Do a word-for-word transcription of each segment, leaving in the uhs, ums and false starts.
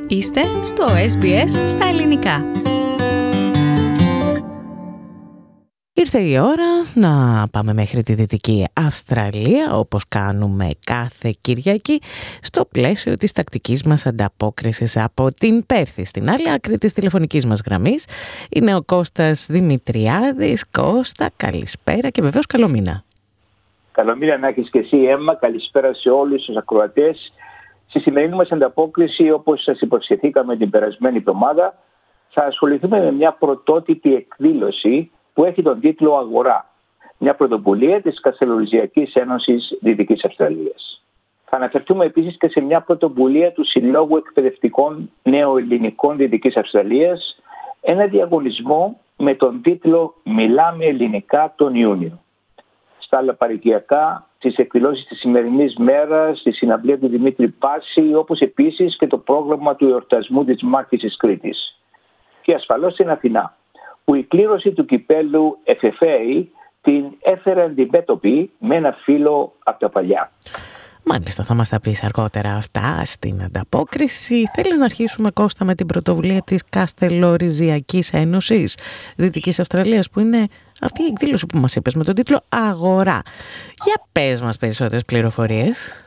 Είστε στο ες μπι ες στα ελληνικά. Ήρθε η ώρα να πάμε μέχρι τη Δυτική Αυστραλία, όπως κάνουμε κάθε Κυριακή, στο πλαίσιο της τακτικής μας ανταπόκρισης από την Πέρθη. Στην άλλη άκρη της τηλεφωνικής μας γραμμής είναι ο Κώστας Δημητριάδης. Κώστα, καλησπέρα και βεβαίως καλό μήνα. Καλό μήνα να έχεις και εσύ, Έμμα. Καλησπέρα σε όλους τους ακροατές. Στη σημερινή μας ανταπόκριση, όπως σας υποσχεθήκαμε την περασμένη εβδομάδα, θα ασχοληθούμε με μια πρωτότυπη εκδήλωση που έχει τον τίτλο «Αγορά», μια πρωτοβουλία της Καστελοριζιακής Ένωσης Δυτικής Αυστραλίας. Θα αναφερθούμε επίσης και σε μια πρωτοβουλία του Συλλόγου Εκπαιδευτικών Νεοελληνικών Δυτικής Αυστραλίας, ένα διαγωνισμό με τον τίτλο «Μιλάμε ελληνικά τον Ιούνιο». Στα άλλα παροικιακά, στις εκδηλώσεις της σημερινής μέρας, στη συναυλία του Δημήτρη Πάση, όπως επίσης και το πρόγραμμα του εορτασμού της Μάχης Κρήτης. Και ασφαλώς στην Αθηνά, που η κλήρωση του κυπέλου εφ εφ έι την έφερε αντιμέτωπη με ένα φίλο από τα παλιά. Μάλιστα, θα μας τα πεις αργότερα αυτά στην ανταπόκριση. Θέλεις να αρχίσουμε, Κώστα, με την πρωτοβουλία της Καστελοριζιακής Ένωσης Δυτικής Αυστραλίας, που είναι αυτή η εκδήλωση που μας είπες με τον τίτλο «Αγορά». Για πες μας περισσότερες πληροφορίες.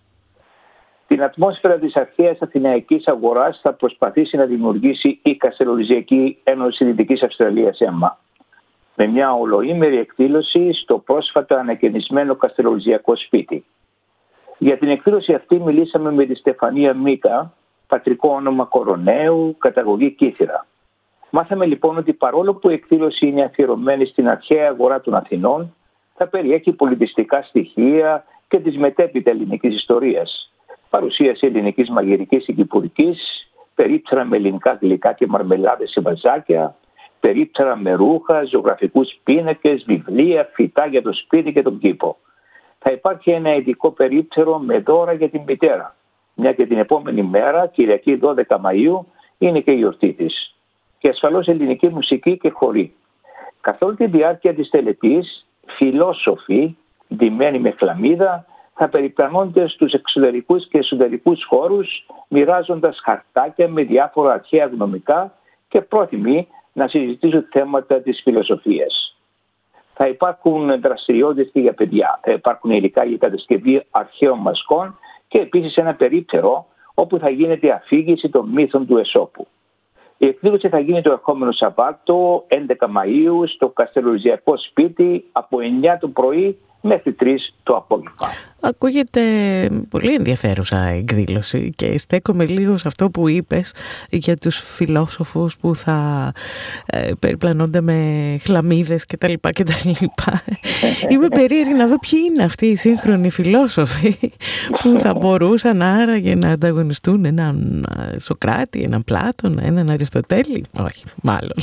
Την ατμόσφαιρα της αρχαίας αθηναϊκής αγοράς θα προσπαθήσει να δημιουργήσει η Καστελοριζιακή Ένωση Δυτικής Αυστραλίας, ΕΜΑ, με μια ολοήμερη εκδήλωση στο πρόσφατα ανακαινισμένο Καστελοριζιακό σπίτι. Για την εκδήλωση αυτή μιλήσαμε με τη Στεφανία Μίκα, πατρικό όνομα Κοροναίου, καταγωγή Κύθυρα. Μάθαμε λοιπόν ότι παρόλο που η εκδήλωση είναι αφιερωμένη στην αρχαία αγορά των Αθηνών, θα περιέχει πολιτιστικά στοιχεία και της μετέπειτα ελληνικής ιστορίας. Παρουσίαση ελληνικής μαγειρικής και κυπουρικής, περίπτερα με ελληνικά γλυκά και μαρμελάδες σε βαζάκια, περίπτερα με ρούχα, ζωγραφικούς πίνακες, βιβλία, φυτά για το σπίτι και τον κήπο. Θα υπάρχει ένα ειδικό περίπτερο με δώρα για την μητέρα, μια και την επόμενη μέρα, Κυριακή δώδεκα Μαΐου, είναι και η γιορτή της. Και ασφαλώς ελληνική μουσική και χορή. Καθ' όλη τη διάρκεια της τελετής, φιλόσοφοι, ντυμένοι με χλαμίδα, θα περιπλανώνται στους εξωτερικούς και εσωτερικούς χώρους, μοιράζοντας χαρτάκια με διάφορα αρχαία γνωμικά και πρόθυμοι να συζητήσουν θέματα της φιλοσοφίας. Θα υπάρχουν δραστηριότητες και για παιδιά, θα υπάρχουν υλικά για κατασκευή αρχαίων μασκών και επίσης ένα περίπτερο όπου θα γίνεται αφήγηση των μύθων του Αισόπου. Η εκδήλωση θα γίνει το ερχόμενο Σαββάτο, έντεκα Μαΐου, στο Καστελοριζιακό σπίτι από εννιά το πρωί μέχρι τρεις το απόγευμα. Ακούγεται πολύ ενδιαφέρουσα εκδήλωση και στέκομαι λίγο σε αυτό που είπες για τους φιλόσοφους που θα ε, περιπλανώνται με χλαμίδες κτλ. κτλ. Είμαι περίεργη να δω ποιοι είναι αυτοί οι σύγχρονοι φιλόσοφοι που θα μπορούσαν άραγε να ανταγωνιστούν έναν Σοκράτη, έναν Πλάτωνα, έναν Αριστοτέλη. Όχι, μάλλον.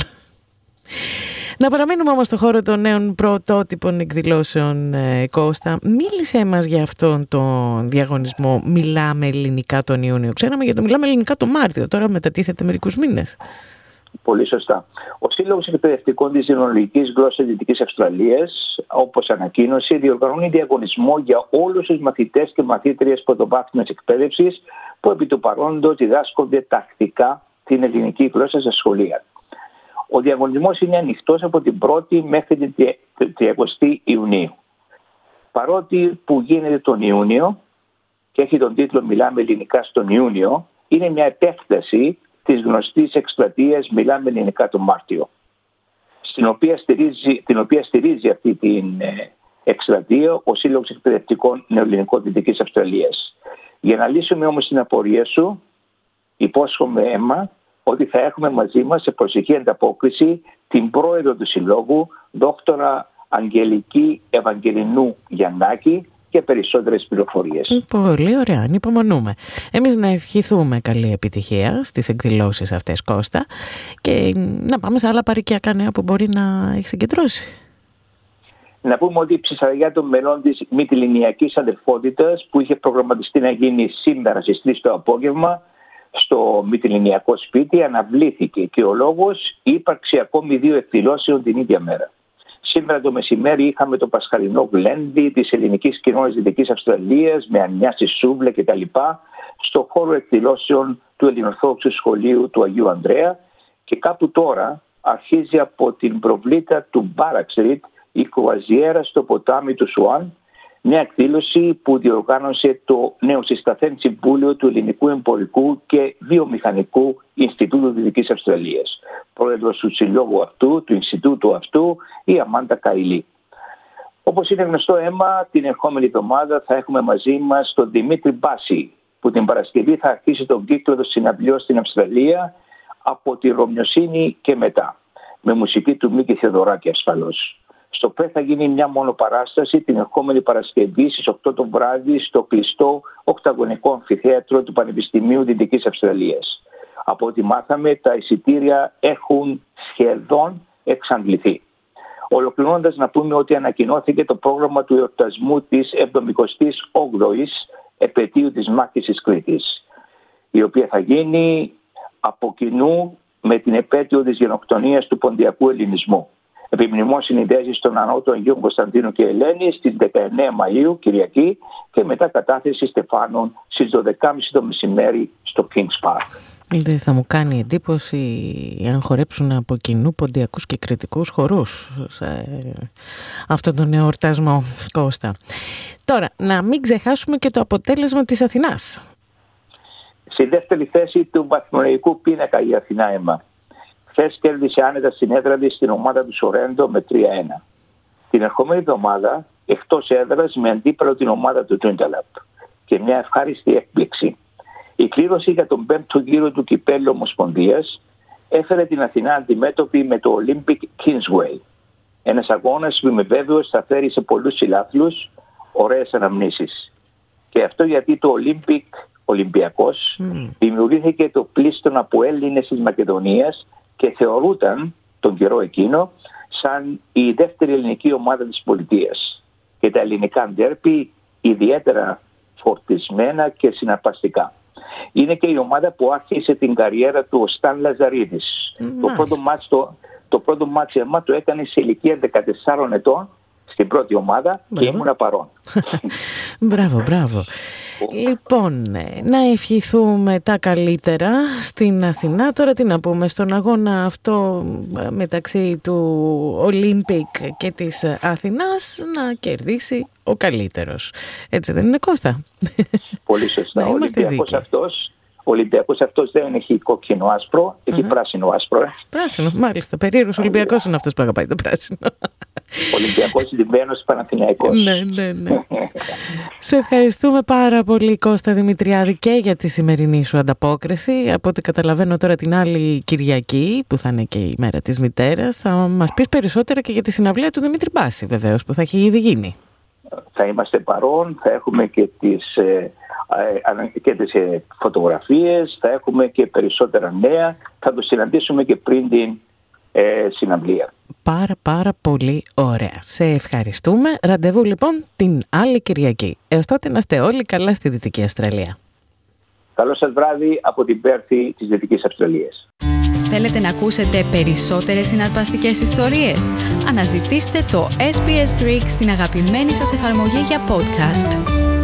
Να παραμείνουμε όμως στο χώρο των νέων πρωτότυπων εκδηλώσεων, ε, Κώστα. Μίλησέ μας για αυτόν τον διαγωνισμό «Μιλάμε ελληνικά τον Ιούνιο». Ξέραμε για το «Μιλάμε ελληνικά τον Μάρτιο», τώρα μετατίθεται μερικούς μήνες. Πολύ σωστά. Ο Σύλλογος Εκπαιδευτικών της Ελληνικής Γλώσσας Δυτικής Αυστραλίας, όπως ανακοίνωσε, διοργανώνει διαγωνισμό για όλους τους μαθητές και μαθήτριες πρωτοβάθμιας εκπαίδευσης που επί του παρόντος διδάσκονται τακτικά την ελληνική γλώσσα στα σχολεία. Ο διαγωνισμός είναι ανοιχτός από την πρώτη μέχρι την τριακοστή Ιουνίου. Παρότι που γίνεται τον Ιούνιο και έχει τον τίτλο «Μιλάμε ελληνικά στον Ιούνιο», είναι μια επέκταση της γνωστής εκστρατείας «Μιλάμε ελληνικά τον Μάρτιο», στην οποία στηρίζει, την οποία στηρίζει αυτή την εκστρατεία ο Σύλλογος Εκπαιδευτικών Νεοελληνικών Δυτικής Αυστραλίας. Για να λύσουμε όμως την απορία σου, υπόσχομαι, Έμμα, ότι θα έχουμε μαζί μας σε προσεχή ανταπόκριση την πρόεδρο του Συλλόγου, δόκτωρα Αγγελική Ευαγγελινού Γιαννάκη, και περισσότερες πληροφορίες. Πολύ ωραία, ανυπομονούμε. Εμείς να ευχηθούμε καλή επιτυχία στις εκδηλώσεις αυτές, Κώστα, και να πάμε σε άλλα παροικιακά νέα που μπορεί να έχει συγκεντρώσει. Να πούμε ότι η ψυχαγιά των μελών της Μυτιληνιακής Αδελφότητας, που είχε προγραμματιστεί να γίνει σήμερα στις τρεις το απόγευμα στο Μυτιληνιακό σπίτι, αναβλήθηκε και ο λόγος η ύπαρξη ακόμη δύο εκδηλώσεων την ίδια μέρα. Σήμερα το μεσημέρι είχαμε το πασχαλινό γλέντι της ελληνικής κοινότητας Δυτικής Αυστραλίας με ανιά στη σούβλα κτλ. Στο χώρο εκδηλώσεων του Ελληνοορθόδοξου Σχολείου του Αγίου Ανδρέα, και κάπου τώρα αρχίζει από την προβλήτα του Μπάρακ Στρίτ η κρουαζιέρα στο ποτάμι του Σουάν, μια εκδήλωση που διοργάνωσε το νέο συσταθέν Συμβούλιο του Ελληνικού Εμπορικού και Βιομηχανικού Ινστιτούτου Δυτικής Αυστραλίας. Πρόεδρος του συλλόγου αυτού, του Ινστιτούτου αυτού, η Αμάντα Καηλή. Όπως είναι γνωστό, Έμα, την ερχόμενη εβδομάδα θα έχουμε μαζί μας τον Δημήτρη Μπάση, που την Παρασκευή θα αρχίσει τον κύκλο των συναυλιών στην Αυστραλία από τη Ρωμιοσύνη και μετά, με μουσική του Μίκη Θεοδωράκη ασφαλώς. Στο ΠΕ θα γίνει μια μονοπαράσταση την ερχόμενη Παρασκευή στις οκτώ το βράδυ στο κλειστό οκταγωνικό αμφιθέατρο του Πανεπιστημίου Δυτικής Αυστραλίας. Από ό,τι μάθαμε, τα εισιτήρια έχουν σχεδόν εξαντληθεί. Ολοκληρώνοντας, να πούμε ότι ανακοινώθηκε το πρόγραμμα του εορτασμού της εβδομηκοστής όγδοης επετείου της μάχης της Κρήτης, η οποία θα γίνει από κοινού με την επέτειο της γενοκτονίας του Ποντιακού Ελληνισμού. Επιμνημός συνειδέσεις των ανώτων Αγίων Κωνσταντίνου και Ελένη στις δεκαεννέα Μαΐου, Κυριακή, και μετά κατάθεση στεφάνων στις δώδεκα και μισή το μεσημέρι στο Kings Park. Δεν θα μου κάνει εντύπωση αν χορέψουν από κοινού ποντιακούς και κρητικούς χορούς σε αυτόν τον εορτασμό, Κώστα. Τώρα, να μην ξεχάσουμε και το αποτέλεσμα της Αθηνάς. Στη δεύτερη θέση του βαθμολογικού πίνακα η Αθηνά, Έμα. Χθες κέρδισε άνετα στην έδρα της στην ομάδα του Σορέντο με τρία ένα. Την ερχόμενη εβδομάδα εκτός έδρας με αντίπαλο την ομάδα του Τουίνταλαπ. Και μια ευχάριστη έκπληξη. Η κλήρωση για τον πέμπτο γύρο του κυπέλλου Ομοσπονδίας έφερε την Αθηνά αντιμέτωπη με το Olympic Kingsway. Ένας αγώνας που είμαι βέβαιος θα φέρει σε πολλούς φιλάθλους ωραίες αναμνήσεις. Και αυτό γιατί το Olympic Ολυμπιακός mm. δημιουργήθηκε το πλήστον από Έλληνες της Μακεδονίας και θεωρούταν τον καιρό εκείνο σαν η δεύτερη ελληνική ομάδα της πολιτείας. Και τα ελληνικά ντέρπι ιδιαίτερα φορτισμένα και συναρπαστικά. Είναι και η ομάδα που άρχισε την καριέρα του ο Σταν Λαζαρίδης. Mm, το, πρώτο μάτς, το, το πρώτο μάτς εμά το έκανε σε ηλικία δεκατεσσάρων ετών στην πρώτη ομάδα. Μπράβο. Και ήμουνα παρόν. Μπράβο, μπράβο. Λοιπόν, να ευχηθούμε τα καλύτερα στην Αθηνά. Τώρα τι να πούμε, στον αγώνα αυτό μεταξύ του Olympic και της Αθηνάς να κερδίσει ο καλύτερος. Έτσι δεν είναι, Κώστα? Πολύ σωστά. Ο Ολυμπιακός αυτός, ο Ολυμπιακός αυτός δεν έχει κόκκινο άσπρο, έχει uh-huh. πράσινο άσπρο. Πράσινο, μάλιστα. Περίεργος Ολυμπιακός είναι αυτός που αγαπάει το πράσινο. Ολυμπιακός λιμένος Παναθηναϊκός. Ναι, ναι, ναι. Σε ευχαριστούμε πάρα πολύ, Κώστα Δημητριάδη, και για τη σημερινή σου ανταπόκριση. Από ό,τι καταλαβαίνω τώρα την άλλη Κυριακή, που θα είναι και η μέρα της μητέρας, θα μας πεις περισσότερα και για τη συναυλία του Δημήτρη Μπάση, βεβαίως, που θα έχει ήδη γίνει. Θα είμαστε παρόν, θα έχουμε και τις, ε, ε, και τις ε, φωτογραφίες, θα έχουμε και περισσότερα νέα, θα το συναντήσουμε και πριν την ε, συναυλία. Πάρα πάρα πολύ ωραία. Σε ευχαριστούμε. Ραντεβού λοιπόν την άλλη Κυριακή. Έως τότε να είστε όλοι καλά στη Δυτική Αυστραλία. Καλό σας βράδυ από την Πέρθη της Δυτικής Αυστραλίας. Θέλετε να ακούσετε περισσότερες συναρπαστικές ιστορίες? Αναζητήστε το ες μπι ες Greek στην αγαπημένη σας εφαρμογή για podcast.